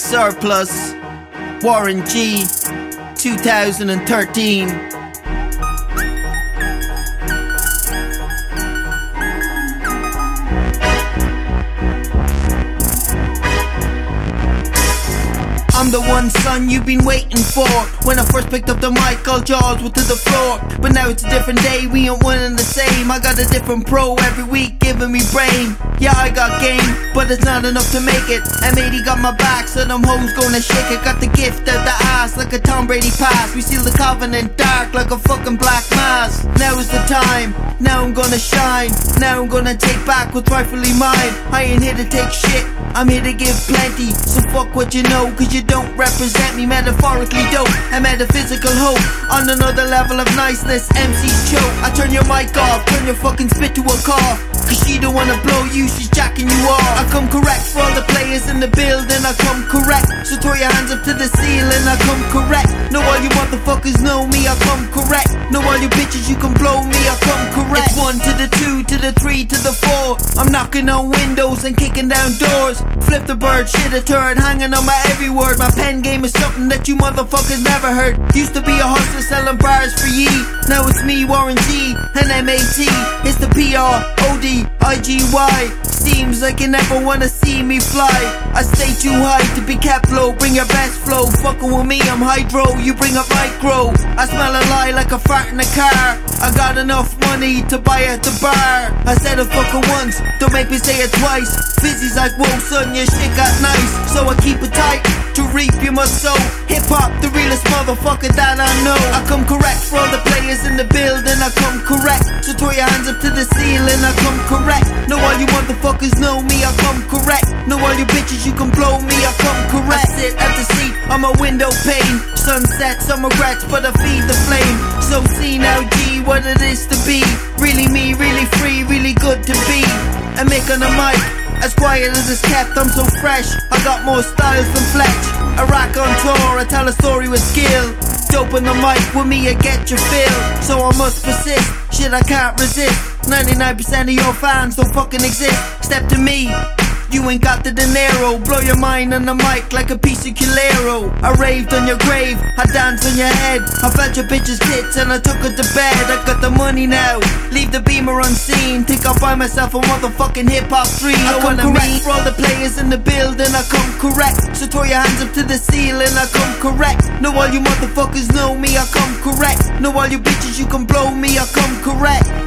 Surplus, Warren G, 2013. I'm the one, son, you've been waiting for. When I first picked up the mic, all jaws were to the floor. But now it's a different day, we ain't one and the same. I got a different pro every week giving me brain. Yeah, I got game, but it's not enough to make it. M80 got my back, so them hoes gonna shake it. Got the gift of the ass like a Tom Brady pass. We seal the covenant dark like a fucking black mass. Now is the time, now I'm gonna shine. Now I'm gonna take back what's rightfully mine. I ain't here to take shit, I'm here to give plenty. So fuck what you know, cause you don't represent me. Metaphorically dope and metaphysical hope. On another level of niceness, MC's choke. I turn your mic off, turn your fucking spit to a cough. Cause she don't wanna blow you, she's jacking you off. I come correct for all the players in the building, I come correct. So throw your hands up to the ceiling, I come correct. Know all you motherfuckers know me, I come correct. Know all you bitches you can blow me, I come correct. It's 1 to the 2 to the 3 to the 4. I'm knocking on windows and kicking down doors. Flip the bird, shit a turd, hanging on my every word. My pen game is something that you motherfuckers never heard. Used to be a hustler selling bars for ye. Now it's me, Warren G, and MAT. It's the PRODIGY. Seems like you never wanna see me fly. I stay too high to be kept low. Bring your best flow. Fucking with me, I'm hydro. You bring up micro. I smell a lie like a fart in a car. I got enough money to buy at the bar. I said it fucking once, don't make me say it twice. Fizzy's like, whoa son, your shit got nice. So I keep it tight. To reap you must sow. Hip hop, the realest motherfucker that I know. I come correct for all the players in the building. I come correct. So throw your hands up to the ceiling. I come correct. Know all you motherfuckers know me. I come correct. Know all you bitches you can blow me. I come correct. I sit at the seat on my window pane. Sunset, some regrets, but I feed the flame. So see now G what it is to be. Really me, really free, really good to be. And make on the mic. As quiet as it's kept, I'm so fresh. I got more styles than Fletch. I rock on tour, I tell a story with skill. Dope on the mic, with me I get your fill. So I must persist, shit I can't resist. 99% of your fans don't fucking exist. Step to me, you ain't got the dinero. Blow your mind on the mic like a piece of Calero. I raved on your grave, I danced on your head. I felt your bitch's tits and I took her to bed. I got the money now, leave the Beamer unseen. Think I'll buy myself a motherfucking hip-hop stream. I come correct for all the players in the building. I come correct, so throw your hands up to the ceiling. I come correct, know all you motherfuckers know me. I come correct, know all you bitches you can blow me. I come correct.